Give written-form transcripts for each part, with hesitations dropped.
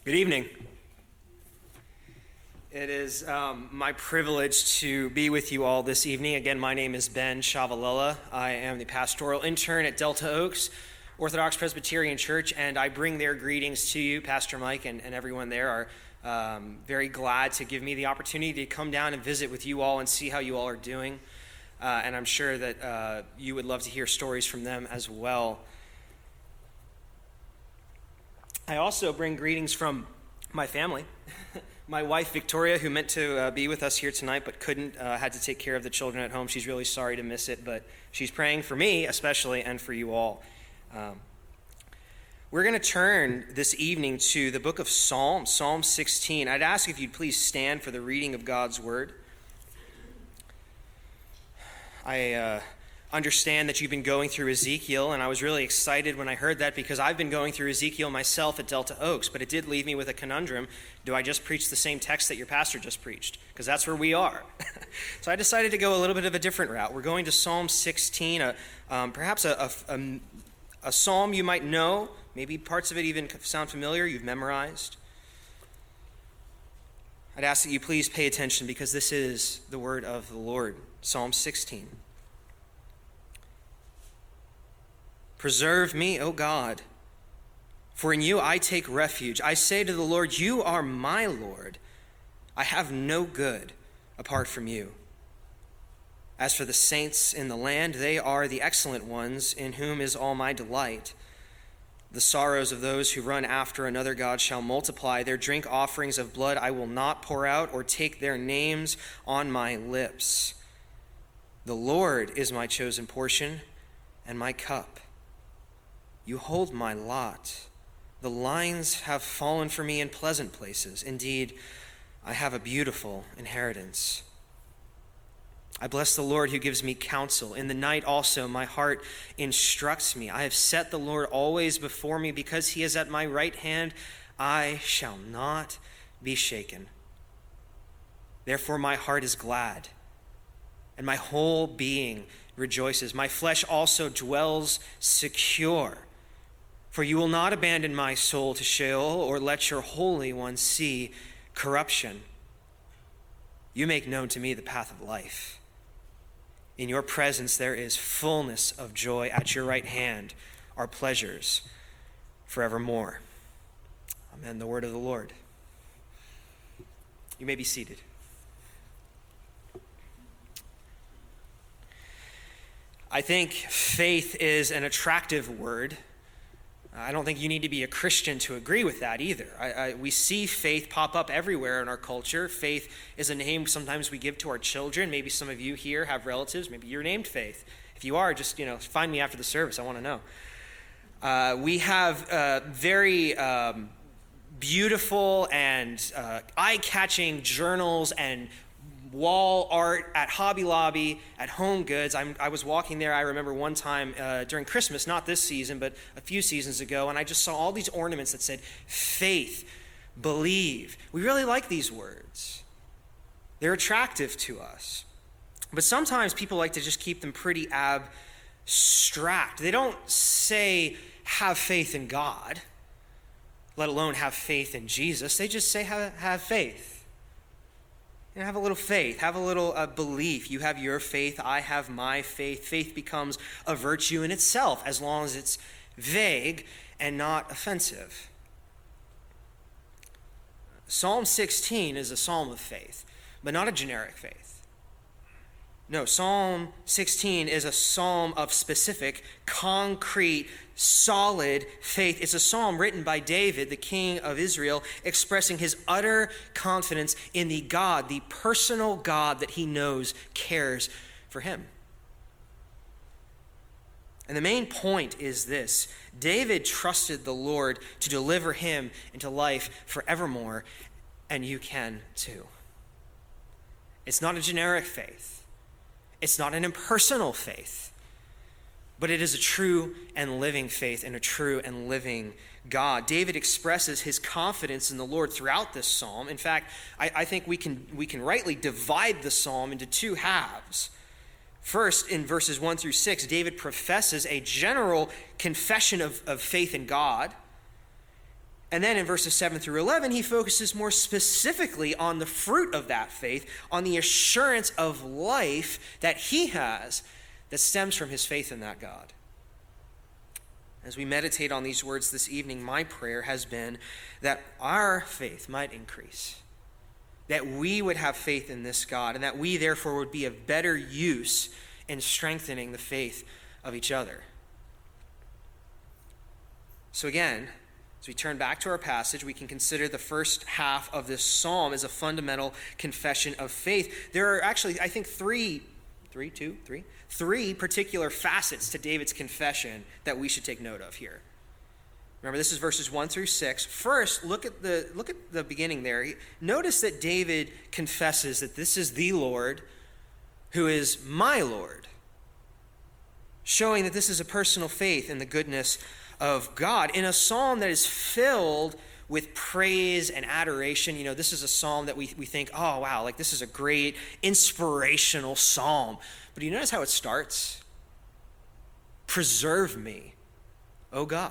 Good evening. It is my privilege to be with you all this evening. Again, my name is Ben Shavalella. I am the pastoral intern at Delta Oaks Orthodox Presbyterian Church, and I bring their greetings to you. Pastor Mike and everyone there are very glad to give me the opportunity to come down and visit with you all and see how you all are doing. And I'm sure that you would love to hear stories from them as well. I also bring greetings from my family. My wife, Victoria, who meant to be with us here tonight but couldn't, had to take care of the children at home. She's really sorry to miss it, but she's praying for me especially and for you all. We're going to turn this evening to the book of Psalm 16. I'd ask if you'd please stand for the reading of God's word. I understand that you've been going through Ezekiel, and I was really excited when I heard that because I've been going through Ezekiel myself at Delta Oaks, but it did leave me with a conundrum. Do I just preach the same text that your pastor just preached? Because that's where we are. So I decided to go a little bit of a different route. We're going to Psalm 16, perhaps a psalm you might know, maybe parts of it even sound familiar, you've memorized. I'd ask that you please pay attention because this is the word of the Lord. Psalm 16. Preserve me, O God, for in you I take refuge. I say to the Lord, you are my Lord. I have no good apart from you. As for the saints in the land, they are the excellent ones, in whom is all my delight. The sorrows of those who run after another god shall multiply. Their drink offerings of blood I will not pour out, or take their names on my lips. The Lord is my chosen portion and my cup. You hold my lot. The lines have fallen for me in pleasant places. Indeed, I have a beautiful inheritance. I bless the Lord who gives me counsel. In the night also my heart instructs me. I have set the Lord always before me. Because he is at my right hand, I shall not be shaken. Therefore my heart is glad, and my whole being rejoices. My flesh also dwells secure. For you will not abandon my soul to Sheol, or let your Holy One see corruption. You make known to me the path of life. In your presence there is fullness of joy. At your right hand are pleasures forevermore. Amen. The word of the Lord. You may be seated. I think faith is an attractive word. I don't think you need to be a Christian to agree with that either. We see faith pop up everywhere in our culture. Faith is a name sometimes we give to our children. Maybe some of you here have relatives. Maybe you're named Faith. If you are, just find me after the service. I want to know. We have very beautiful and eye-catching journals and wall art at Hobby Lobby, at Home Goods. I was walking there, I remember one time during Christmas, not this season, but a few seasons ago, and I just saw all these ornaments that said, faith, believe. We really like these words. They're attractive to us. But sometimes people like to just keep them pretty abstract. They don't say, have faith in God, let alone have faith in Jesus. They just say, have faith. Have a little faith, have a little belief. You have your faith, I have my faith. Faith becomes a virtue in itself as long as it's vague and not offensive. Psalm 16 is a psalm of faith, but not a generic faith. No, Psalm 16 is a psalm of specific, concrete, solid faith. It's a psalm written by David, the king of Israel, expressing his utter confidence in the God, the personal God that he knows cares for him. And the main point is this: David trusted the Lord to deliver him into life forevermore, and you can too. It's not a generic faith. It's not an impersonal faith, but it is a true and living faith in a true and living God. David expresses his confidence in the Lord throughout this psalm. In fact, I think we can rightly divide the psalm into two halves. First, in verses 1 through 6, David professes a general confession of faith in God. And then in verses 7 through 11, he focuses more specifically on the fruit of that faith, on the assurance of life that he has that stems from his faith in that God. As we meditate on these words this evening, my prayer has been that our faith might increase, that we would have faith in this God, and that we therefore would be of better use in strengthening the faith of each other. So again, as we turn back to our passage, we can consider the first half of this psalm as a fundamental confession of faith. There are actually, I think, three particular facets to David's confession that we should take note of here. Remember, this is verses 1 through 6. First, look at the beginning there. Notice that David confesses that this is the Lord who is my Lord, showing that this is a personal faith in the goodness of God. In a psalm that is filled with praise and adoration, this is a psalm that we think, oh, wow, like this is a great inspirational psalm. But do you notice how it starts? Preserve me, O God.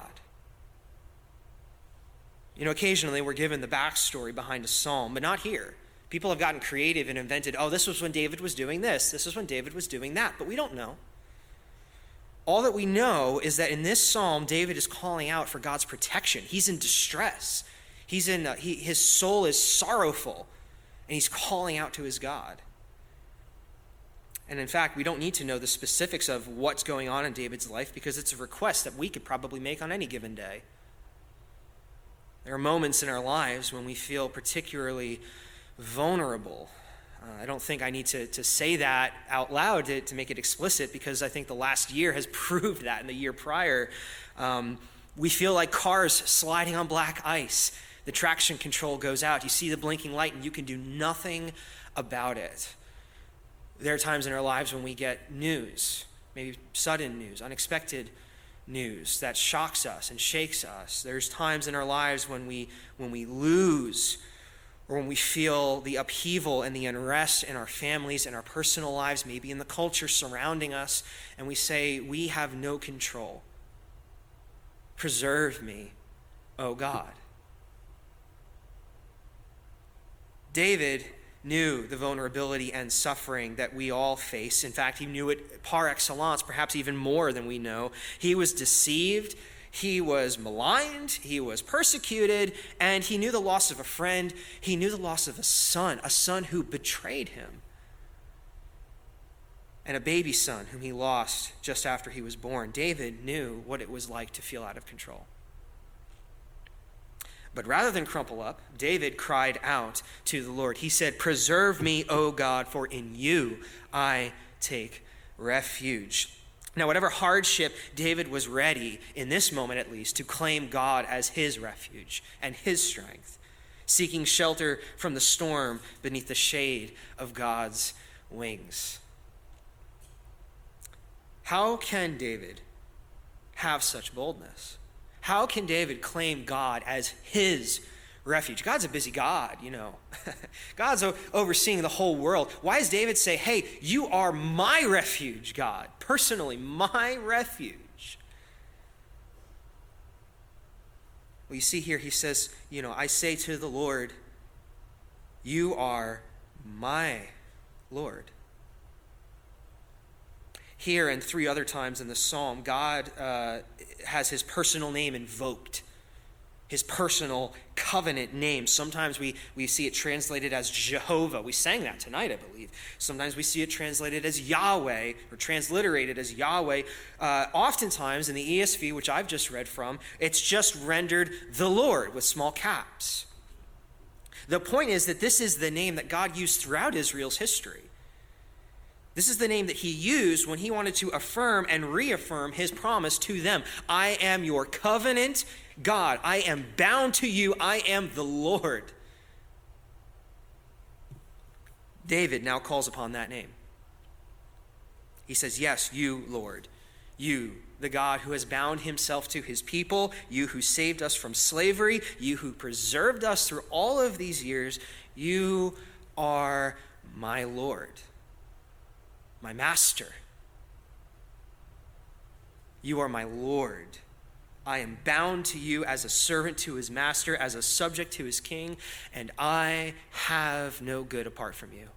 Occasionally we're given the backstory behind a psalm, but not here. People have gotten creative and invented, this was when David was doing this was when David was doing that, but we don't know. All that we know is that in this psalm, David is calling out for God's protection. He's in distress. His soul is sorrowful, and he's calling out to his God. And in fact, we don't need to know the specifics of what's going on in David's life because it's a request that we could probably make on any given day. There are moments in our lives when we feel particularly vulnerable. I don't think I need to say that out loud to make it explicit because I think the last year has proved that. In the year prior, we feel like cars sliding on black ice. The traction control goes out. You see the blinking light and you can do nothing about it. There are times in our lives when we get news, maybe sudden news, unexpected news that shocks us and shakes us. There's times in our lives when we lose or when we feel the upheaval and the unrest in our families and our personal lives, maybe in the culture surrounding us, and we say, we have no control. Preserve me, O God. David knew the vulnerability and suffering that we all face. In fact, he knew it par excellence, perhaps even more than we know. He was deceived. He was maligned, he was persecuted, and he knew the loss of a friend. He knew the loss of a son who betrayed him, and a baby son whom he lost just after he was born. David knew what it was like to feel out of control. But rather than crumple up, David cried out to the Lord. He said, "Preserve me, O God, for in you I take refuge." Now, whatever hardship, David was ready, in this moment at least, to claim God as his refuge and his strength, seeking shelter from the storm beneath the shade of God's wings. How can David have such boldness? How can David claim God as his refuge? God's a busy God, God's overseeing the whole world. Why does David say, hey, you are my refuge, God? Personally, my refuge. Well, you see here, he says, I say to the Lord, you are my Lord. Here and three other times in the psalm, God has his personal name invoked. His personal covenant name. Sometimes we see it translated as Jehovah. We sang that tonight, I believe. Sometimes we see it translated as Yahweh or transliterated as Yahweh. Oftentimes in the ESV, which I've just read from, it's just rendered the Lord with small caps. The point is that this is the name that God used throughout Israel's history. This is the name that he used when he wanted to affirm and reaffirm his promise to them. I am your covenant God. I am bound to you. I am the Lord. David now calls upon that name. He says, yes, you, Lord, you, the God who has bound himself to his people, you who saved us from slavery, you who preserved us through all of these years, you are my Lord. My master. You are my Lord. I am bound to you as a servant to his master, as a subject to his king, and I have no good apart from you.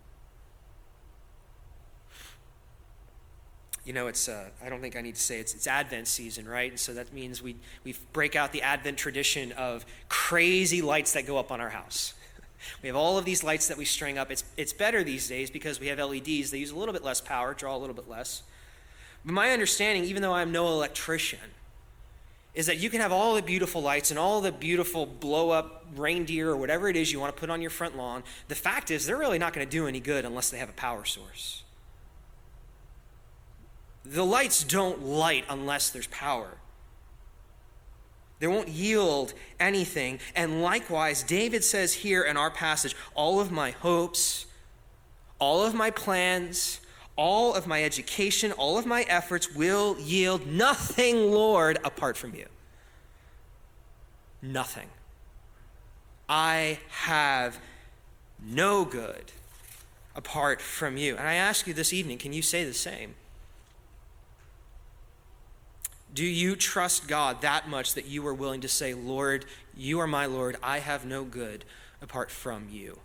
You know, I don't think I need to say it's Advent season, right? And so that means we break out the Advent tradition of crazy lights that go up on our house. We have all of these lights that we string up. It's better these days because we have LEDs. They use a little bit less power, draw a little bit less. But my understanding, even though I'm no electrician, is that you can have all the beautiful lights and all the beautiful blow-up reindeer or whatever it is you want to put on your front lawn. The fact is, they're really not going to do any good unless they have a power source. The lights don't light unless there's power. They won't yield anything. And likewise, David says here in our passage, all of my hopes, all of my plans, all of my education, all of my efforts will yield nothing, Lord, apart from you. Nothing. I have no good apart from you. And I ask you this evening, can you say the same? Do you trust God that much that you are willing to say, Lord, you are my Lord, I have no good apart from you?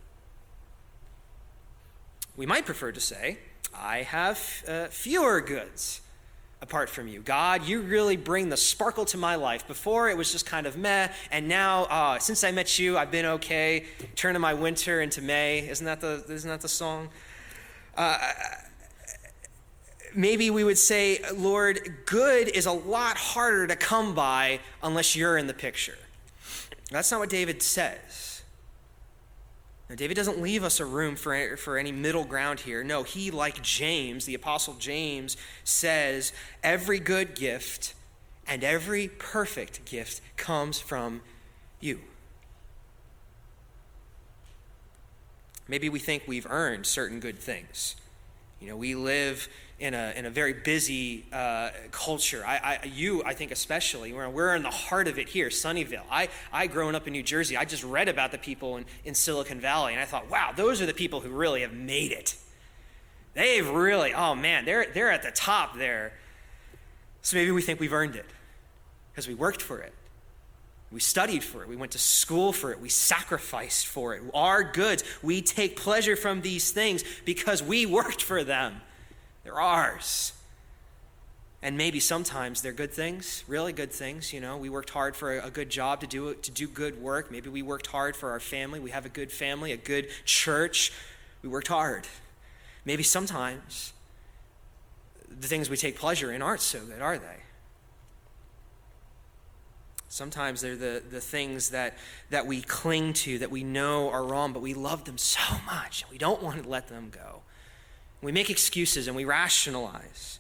We might prefer to say, I have fewer goods apart from you. God, you really bring the sparkle to my life. Before it was just kind of meh, and now since I met you, I've been okay. Turning my winter into May. Isn't that the song? Maybe we would say, Lord, good is a lot harder to come by unless you're in the picture. That's not what David says. Now, David doesn't leave us a room for any middle ground here. No, he, like James, the Apostle James, says every good gift and every perfect gift comes from you. Maybe we think we've earned certain good things. You know, we live in a very busy culture. I think especially, we're in the heart of it here, Sunnyvale. I growing up in New Jersey, I just read about the people in Silicon Valley, and I thought, wow, those are the people who really have made it. They've really, oh man, they're at the top there. So maybe we think we've earned it because we worked for it. We studied for it. We went to school for it. We sacrificed for it. Our goods, we take pleasure from these things because we worked for them. They're ours. And maybe sometimes they're good things, really good things. You know, we worked hard for a good job to do good work. Maybe we worked hard for our family. We have a good family, a good church. We worked hard. Maybe sometimes the things we take pleasure in aren't so good, are they? Sometimes they're the things that we cling to, that we know are wrong, but we love them so much, and we don't want to let them go. We make excuses and we rationalize.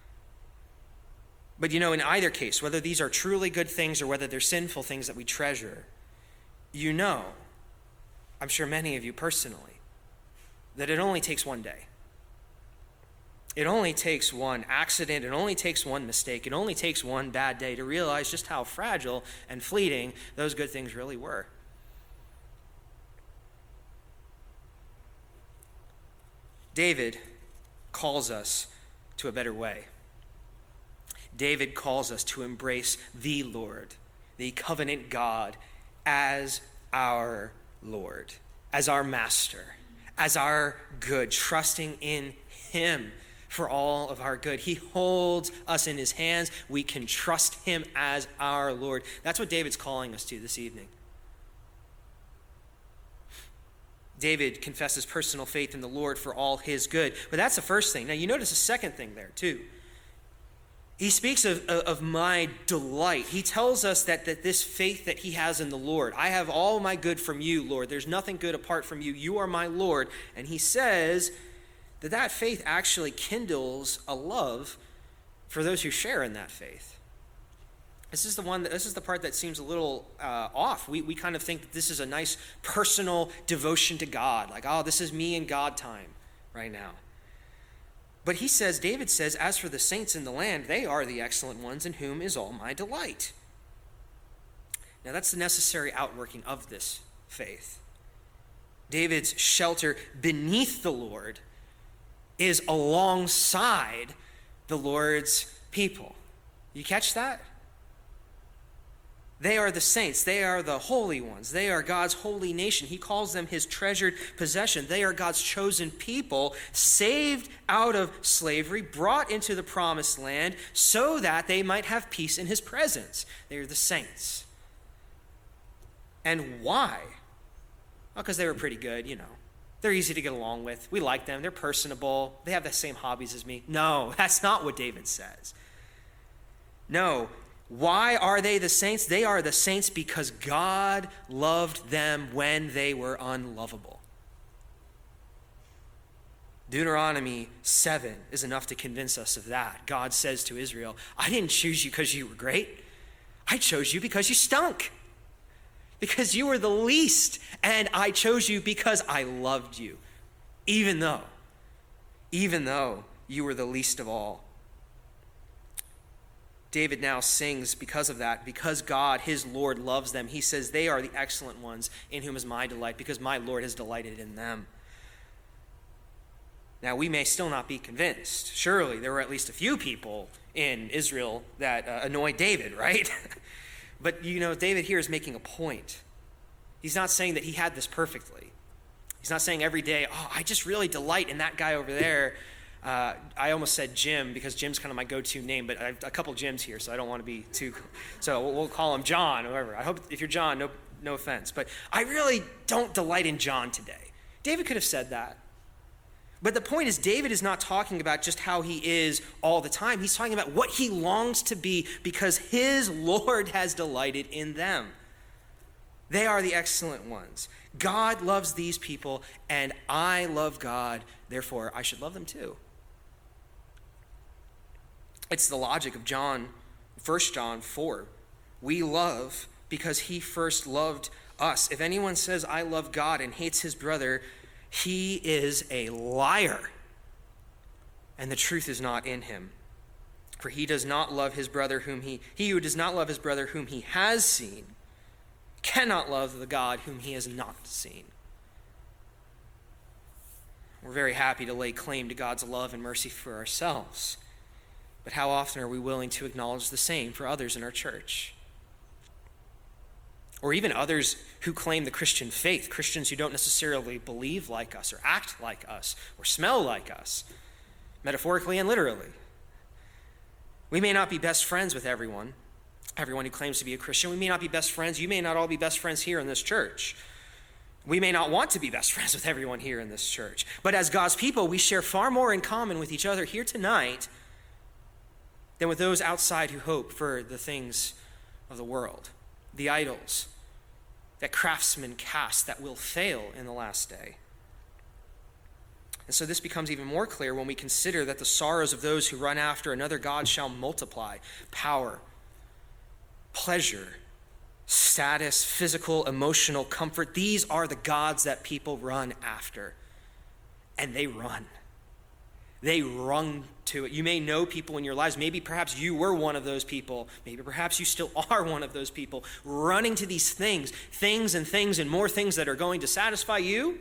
But you know, in either case, whether these are truly good things or whether they're sinful things that we treasure, you know, I'm sure many of you personally, that it only takes one day. It only takes one accident, it only takes one mistake, it only takes one bad day to realize just how fragile and fleeting those good things really were. David calls us to a better way. David calls us to embrace the Lord, the covenant God, as our Lord, as our master, as our good, trusting in him for all of our good. He holds us in his hands. We can trust him as our Lord. That's what David's calling us to this evening. David confesses personal faith in the Lord for all his good. But that's the first thing. Now you notice a second thing there too. He speaks of my delight. He tells us that this faith that he has in the Lord, I have all my good from you, Lord. There's nothing good apart from you. You are my Lord. And he says that faith actually kindles a love for those who share in that faith. This is the part that seems a little off. We kind of think that this is a nice personal devotion to God. Like, oh, this is me and God time right now. But David says, as for the saints in the land, they are the excellent ones in whom is all my delight. Now that's the necessary outworking of this faith. David's shelter beneath the Lord is alongside the Lord's people. You catch that? They are the saints. They are the holy ones. They are God's holy nation. He calls them his treasured possession. They are God's chosen people, saved out of slavery, brought into the promised land so that they might have peace in his presence. They are the saints. And why? Well, because they were pretty good, They're easy to get along with. We like them. They're personable. They have the same hobbies as me. No, that's not what David says. No. Why are they the saints? They are the saints because God loved them when they were unlovable. Deuteronomy 7 is enough to convince us of that. God says to Israel, I didn't choose you because you were great. I chose you because you stunk. Because you were the least. And I chose you because I loved you. Even though you were the least of all. David now sings because of that, because God, his Lord, loves them. He says, they are the excellent ones in whom is my delight, because my Lord has delighted in them. Now, we may still not be convinced. Surely there were at least a few people in Israel that annoyed David, right? But, David here is making a point. He's not saying that he had this perfectly. He's not saying every day, I just really delight in that guy over there. I almost said Jim because Jim's kind of my go-to name, but I have a couple Jims here, so I don't want to be too... So we'll call him John or whatever. I hope if you're John, no offense. But I really don't delight in John today. David could have said that. But the point is, David is not talking about just how he is all the time. He's talking about what he longs to be because his Lord has delighted in them. They are the excellent ones. God loves these people, and I love God. Therefore, I should love them too. It's the logic of 1 John 4. We love because he first loved us. If anyone says, I love God and hates his brother, he is a liar, and the truth is not in him. For he does not love his brother he who does not love his brother whom he has seen cannot love the God whom he has not seen. We're very happy to lay claim to God's love and mercy for ourselves. But how often are we willing to acknowledge the same for others in our church? Or even others who claim the Christian faith, Christians who don't necessarily believe like us or act like us or smell like us, metaphorically and literally. We may not be best friends with everyone who claims to be a Christian. We may not be best friends. You may not all be best friends here in this church. We may not want to be best friends with everyone here in this church. But as God's people, we share far more in common with each other here tonight than with those outside who hope for the things of the world, the idols that craftsmen cast that will fail in the last day. And so this becomes even more clear when we consider that the sorrows of those who run after another god shall multiply. Power, pleasure, status, physical, emotional comfort. These are the gods that people run after. And they run. They run to it. You may know people in your lives. Maybe perhaps you were one of those people. Maybe perhaps you still are one of those people running to these things and more things that are going to satisfy you.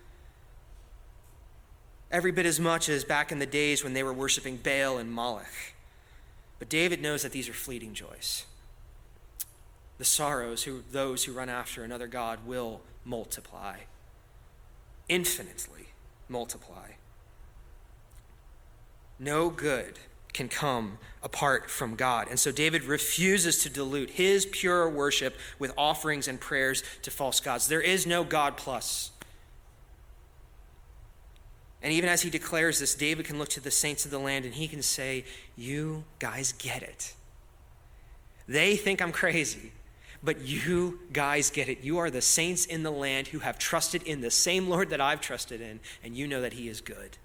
Every bit as much as back in the days when they were worshiping Baal and Moloch. But David knows that these are fleeting joys. The sorrows those who run after another god will multiply. Infinitely multiply. No good can come apart from God. And so David refuses to dilute his pure worship with offerings and prayers to false gods. There is no God plus. And even as he declares this, David can look to the saints of the land and he can say, you guys get it. They think I'm crazy, but you guys get it. You are the saints in the land who have trusted in the same Lord that I've trusted in, and you know that he is good.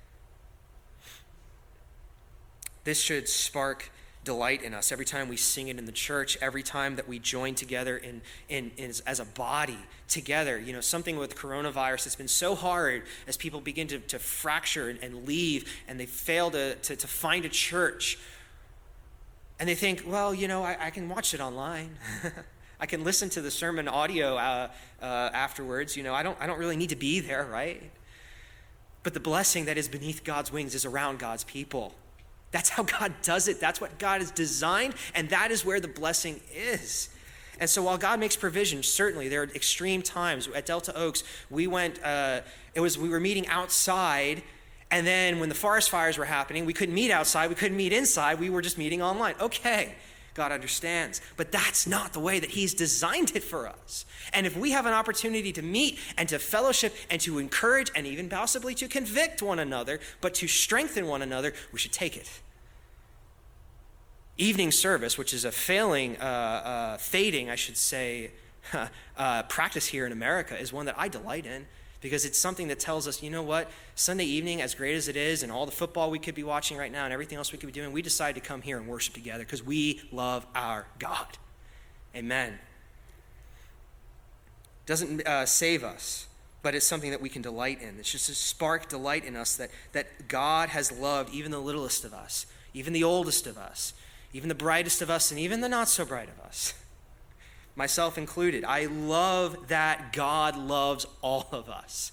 This should spark delight in us every time we sing it in the church, every time that we join together as a body together. You know, something with coronavirus that's been so hard as people begin to fracture and leave, and they fail to find a church. And they think, well, you know, I can watch it online. I can listen to the sermon audio afterwards. You know, I don't really need to be there, right? But the blessing that is beneath God's wings is around God's people. That's how God does it. That's what God has designed, and that is where the blessing is. And so while God makes provision, certainly there are extreme times. At Delta Oaks, we were meeting outside, and then when the forest fires were happening, we couldn't meet outside, we couldn't meet inside, we were just meeting online. Okay, God understands. But that's not the way that he's designed it for us. And if we have an opportunity to meet and to fellowship and to encourage and even possibly to convict one another, but to strengthen one another, we should take it. Evening service, which is a fading, I should say, practice here in America, is one that I delight in, because it's something that tells us, you know what, Sunday evening, as great as it is, and all the football we could be watching right now and everything else we could be doing, we decide to come here and worship together because we love our God. Amen. Doesn't save us, but it's something that we can delight in. It's just a spark delight in us that God has loved even the littlest of us, even the oldest of us, even the brightest of us, and even the not so bright of us, myself included. I love that God loves all of us.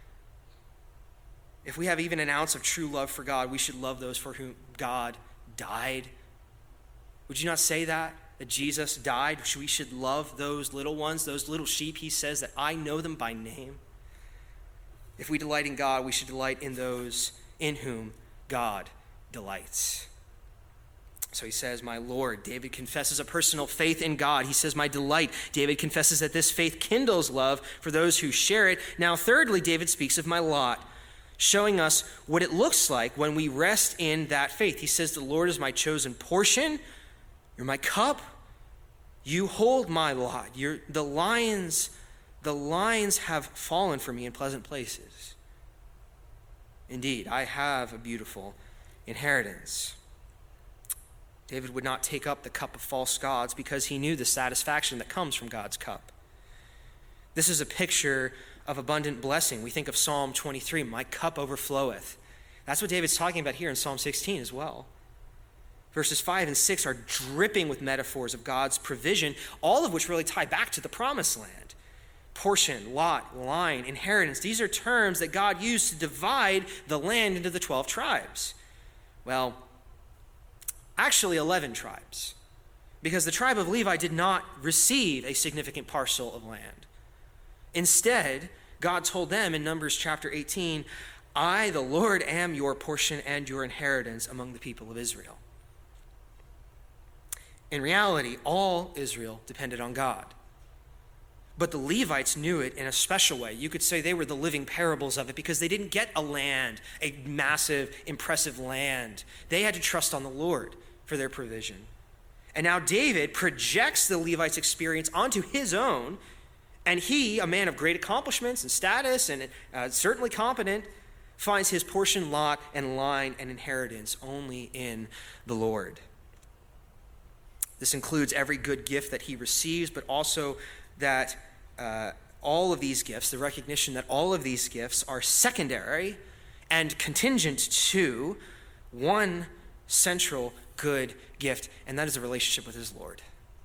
If we have even an ounce of true love for God, we should love those for whom God died. Would you not say that Jesus died? We should love those little ones, those little sheep. He says that I know them by name. If we delight in God, we should delight in those in whom God delights. So he says, my Lord. David confesses a personal faith in God. He says, my delight. David confesses that this faith kindles love for those who share it. Now, thirdly, David speaks of my lot, showing us what it looks like when we rest in that faith. He says, the Lord is my chosen portion. You're my cup. You hold my lot. The lions have fallen for me in pleasant places. Indeed, I have a beautiful inheritance. David would not take up the cup of false gods because he knew the satisfaction that comes from God's cup. This is a picture of abundant blessing. We think of Psalm 23, my cup overfloweth. That's what David's talking about here in Psalm 16 as well. Verses 5 and 6 are dripping with metaphors of God's provision, all of which really tie back to the promised land. Portion, lot, line, inheritance. These are terms that God used to divide the land into the 12 tribes. Well, actually 11 tribes, because the tribe of Levi did not receive a significant parcel of land. Instead, God told them in Numbers chapter 18, I, the Lord, am your portion and your inheritance among the people of Israel. In reality, all Israel depended on God. But the Levites knew it in a special way. You could say they were the living parables of it because they didn't get a land, a massive, impressive land. They had to trust on the Lord for their provision. And now David projects the Levites' experience onto his own, and he, a man of great accomplishments and status and certainly competent, finds his portion, lot, and line and inheritance only in the Lord. This includes every good gift that he receives, but also that all of these gifts, the recognition that all of these gifts are secondary and contingent to one central good gift, and that is a relationship with his Lord.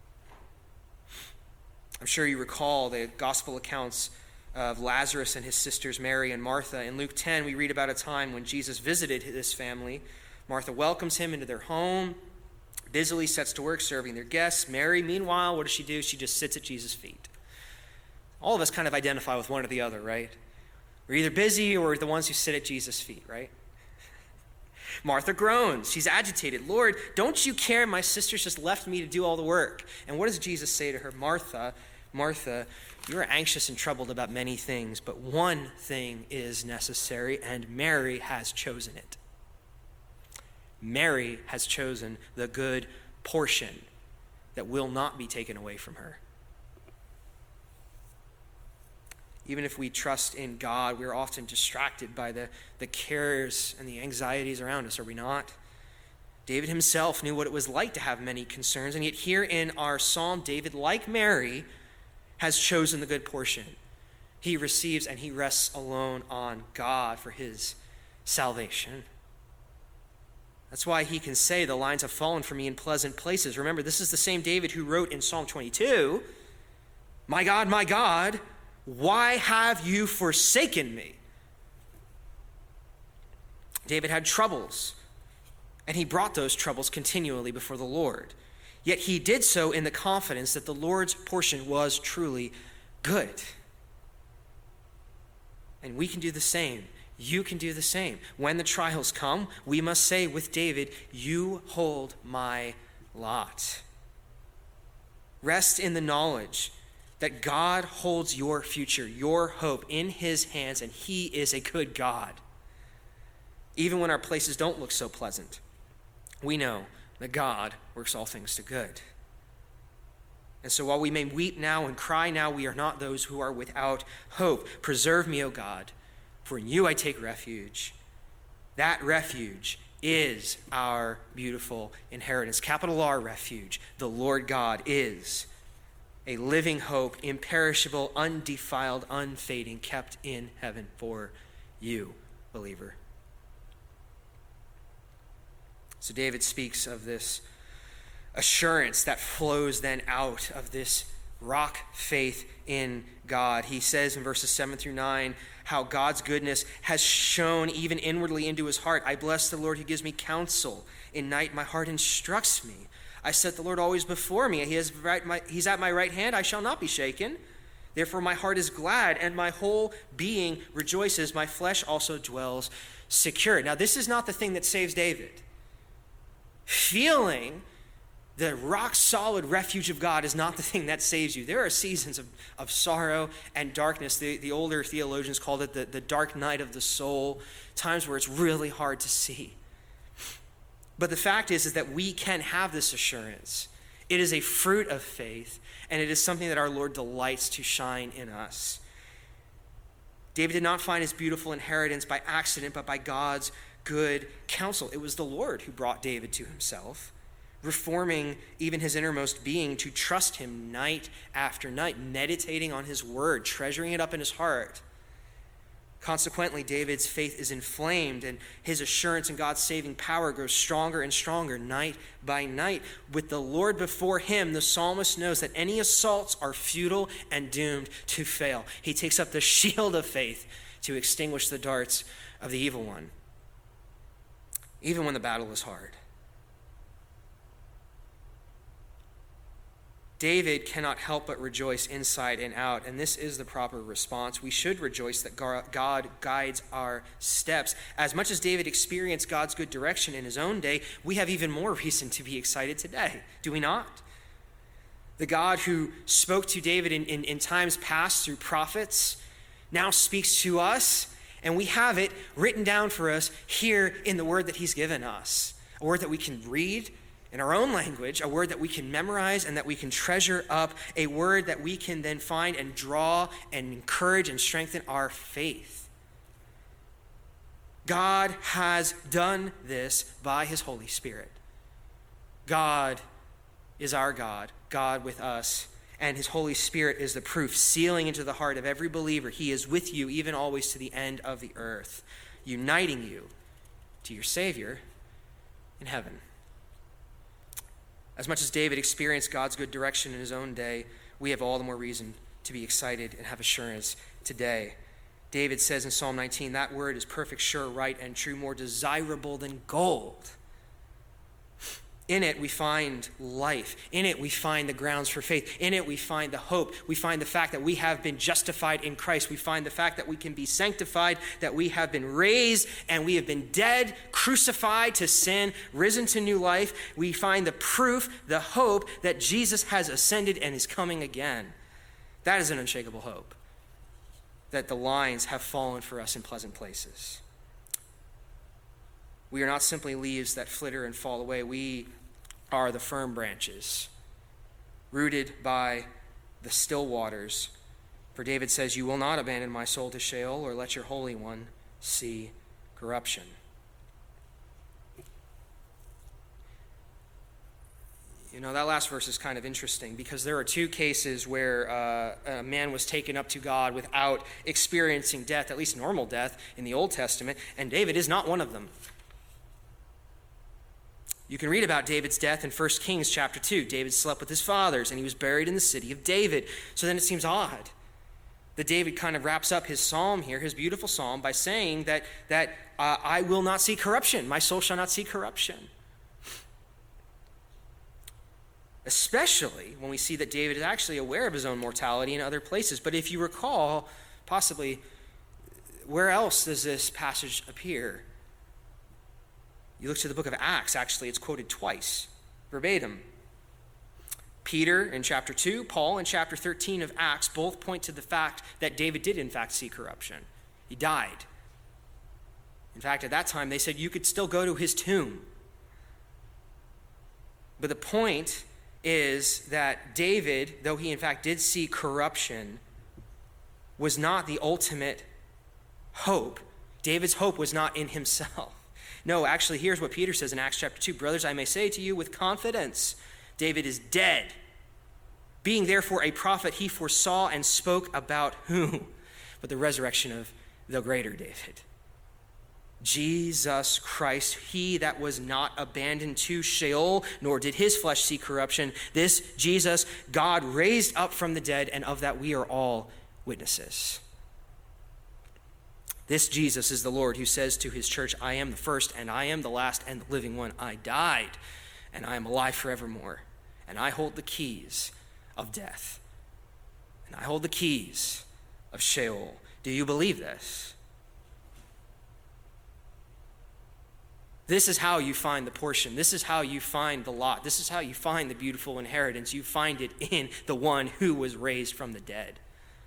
I'm sure you recall the gospel accounts of Lazarus and his sisters Mary and Martha. In Luke 10, we read about a time when Jesus visited this family. Martha welcomes him into their home, busily sets to work serving their guests. Mary, meanwhile, what does she do? She just sits at Jesus' feet. All of us kind of identify with one or the other, right? We're either busy or the ones who sit at Jesus' feet, right? Martha groans. She's agitated. Lord, don't you care? My sisters just left me to do all the work. And what does Jesus say to her? Martha, Martha, you are anxious and troubled about many things, but one thing is necessary, and Mary has chosen it. Mary has chosen the good portion that will not be taken away from her. Even if we trust in God, we're often distracted by the cares and the anxieties around us, are we not? David himself knew what it was like to have many concerns, and yet here in our psalm, David, like Mary, has chosen the good portion. He receives and he rests alone on God for his salvation. That's why he can say, the lines have fallen for me in pleasant places. Remember, this is the same David who wrote in Psalm 22, my God, why have you forsaken me? David had troubles, and he brought those troubles continually before the Lord. Yet he did so in the confidence that the Lord's portion was truly good. And we can do the same. You can do the same. When the trials come, we must say with David, "You hold my lot." Rest in the knowledge that God holds your future, your hope in his hands, and he is a good God. Even when our places don't look so pleasant, we know that God works all things to good. And so while we may weep now and cry now, we are not those who are without hope. Preserve me, O God, for in you I take refuge. That refuge is our beautiful inheritance. Capital R, refuge. The Lord God is a living hope, imperishable, undefiled, unfading, kept in heaven for you, believer. So David speaks of this assurance that flows then out of this rock faith in God. He says in verses 7 through 9 how God's goodness has shone even inwardly into his heart. I bless the Lord who gives me counsel. In night my heart instructs me. I set the Lord always before me. He's at my right hand. I shall not be shaken. Therefore my heart is glad and my whole being rejoices. My flesh also dwells secure. Now this is not the thing that saves David. Feeling the rock-solid refuge of God is not the thing that saves you. There are seasons of sorrow and darkness. The older theologians called it the dark night of the soul, times where it's really hard to see. But the fact is that we can have this assurance. It is a fruit of faith, and it is something that our Lord delights to shine in us. David did not find his beautiful inheritance by accident, but by God's good counsel. It was the Lord who brought David to himself, reforming even his innermost being to trust him night after night, meditating on his word, treasuring it up in his heart. Consequently, David's faith is inflamed, and his assurance in God's saving power grows stronger and stronger night by night. With the Lord before him, the psalmist knows that any assaults are futile and doomed to fail. He takes up the shield of faith to extinguish the darts of the evil one, even when the battle is hard. David cannot help but rejoice inside and out, and this is the proper response. We should rejoice that God guides our steps. As much as David experienced God's good direction in his own day, we have even more reason to be excited today, do we not? The God who spoke to David in times past through prophets now speaks to us, and we have it written down for us here in the word that he's given us, a word that we can read in our own language, a word that we can memorize and that we can treasure up, a word that we can then find and draw and encourage and strengthen our faith. God has done this by his Holy Spirit. God is our God, God with us, and his Holy Spirit is the proof, sealing into the heart of every believer. He is with you even always to the end of the earth, uniting you to your Savior in heaven. As much as David experienced God's good direction in his own day, we have all the more reason to be excited and have assurance today. David says in Psalm 19, that word is perfect, sure, right, and true, more desirable than gold. In it we find life. In it we find the grounds for faith. In it we find the hope. We find the fact that we have been justified in Christ. We find the fact that we can be sanctified, that we have been raised, and we have been dead, crucified to sin, risen to new life. We find the proof, the hope that Jesus has ascended and is coming again. That is an unshakable hope, that the lines have fallen for us in pleasant places. We are not simply leaves that flitter and fall away. We are the firm branches, rooted by the still waters. For David says, you will not abandon my soul to Sheol or let your Holy One see corruption. You know, that last verse is kind of interesting because there are two cases where a man was taken up to God without experiencing death, at least normal death in the Old Testament, and David is not one of them. You can read about David's death in 1 Kings chapter 2. David slept with his fathers, and he was buried in the city of David. So then it seems odd that David kind of wraps up his psalm here, his beautiful psalm, by saying that I will not see corruption. My soul shall not see corruption. especially when we see that David is actually aware of his own mortality in other places. But if you recall, possibly, where else does this passage appear? You look to the book of Acts, actually, it's quoted twice, verbatim. Peter in chapter 2, Paul in chapter 13 of Acts both point to the fact that David did in fact see corruption. He died. In fact, at that time, they said you could still go to his tomb. But the point is that David, though he in fact did see corruption, was not the ultimate hope. David's hope was not in himself. No, actually, here's what Peter says in Acts chapter 2. Brothers, I may say to you with confidence, David is dead. Being therefore a prophet, he foresaw and spoke about whom? But the resurrection of the greater David. Jesus Christ, he that was not abandoned to Sheol, nor did his flesh see corruption. This Jesus, God raised up from the dead, and of that we are all witnesses. This Jesus is the Lord who says to his church, I am the first, and I am the last, and the living one. I died, and I am alive forevermore. And I hold the keys of death. And I hold the keys of Sheol. Do you believe this? This is how you find the portion. This is how you find the lot. This is how you find the beautiful inheritance. You find it in the one who was raised from the dead.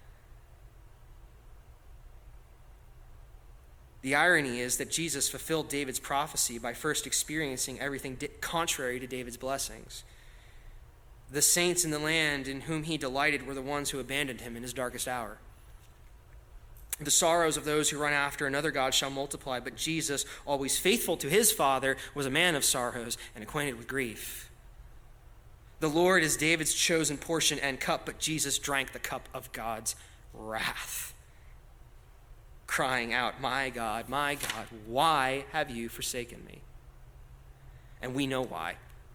The irony is that Jesus fulfilled David's prophecy by first experiencing everything contrary to David's blessings. The saints in the land in whom he delighted were the ones who abandoned him in his darkest hour. The sorrows of those who run after another God shall multiply, but Jesus, always faithful to his Father, was a man of sorrows and acquainted with grief. The Lord is David's chosen portion and cup, but Jesus drank the cup of God's wrath, crying out, my God, why have you forsaken me? And we know why.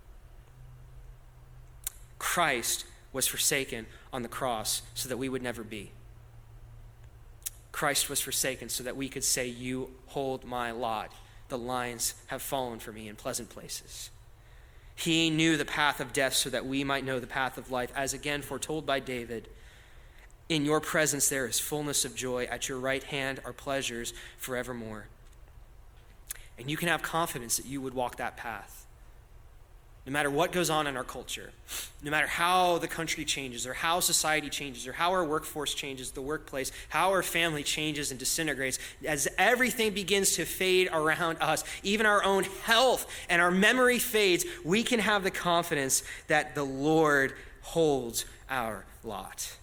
Christ was forsaken on the cross so that we would never be. Christ was forsaken so that we could say, you hold my lot. The lines have fallen for me in pleasant places. He knew the path of death so that we might know the path of life, as again foretold by David. In your presence there is fullness of joy. At your right hand are pleasures forevermore. And you can have confidence that you would walk that path. No matter what goes on in our culture, no matter how the country changes or how society changes or how our workforce changes, the workplace, how our family changes and disintegrates, as everything begins to fade around us, even our own health and our memory fades, we can have the confidence that the Lord holds our lot.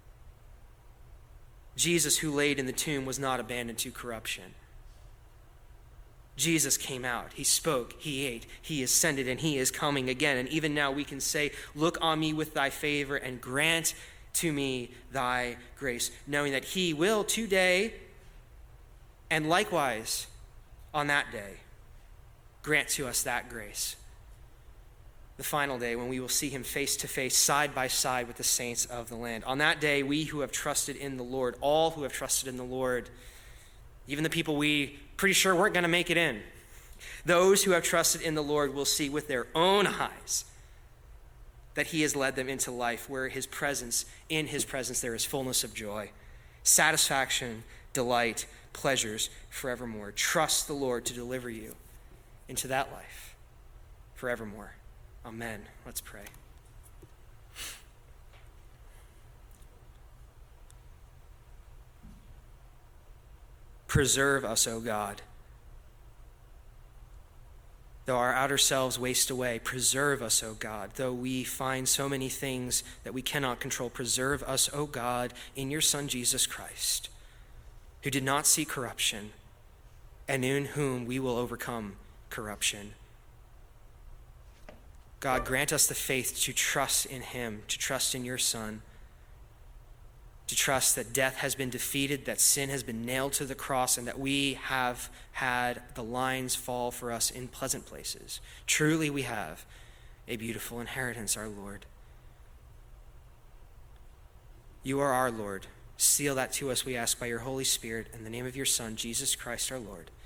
Jesus, who laid in the tomb, was not abandoned to corruption. Jesus came out, he spoke, he ate, he ascended, and he is coming again. And even now we can say, look on me with thy favor and grant to me thy grace, knowing that he will today and likewise on that day grant to us that grace. The final day when we will see him face to face, side by side with the saints of the land. On that day, we who have trusted in the Lord, all who have trusted in the Lord, even the people we pretty sure weren't going to make it in, those who have trusted in the Lord will see with their own eyes that he has led them into life where in his presence there is fullness of joy, satisfaction, delight, pleasures forevermore. Trust the Lord to deliver you into that life forevermore. Amen. Let's pray. Preserve us, O God. Though our outer selves waste away, preserve us, O God. Though we find so many things that we cannot control, preserve us, O God, in your Son, Jesus Christ, who did not see corruption, and in whom we will overcome corruption. God, grant us the faith to trust in him, to trust in your Son, to trust that death has been defeated, that sin has been nailed to the cross, and that we have had the lines fall for us in pleasant places. Truly we have a beautiful inheritance, our Lord. You are our Lord. Seal that to us, we ask, by your Holy Spirit, in the name of your Son, Jesus Christ, our Lord.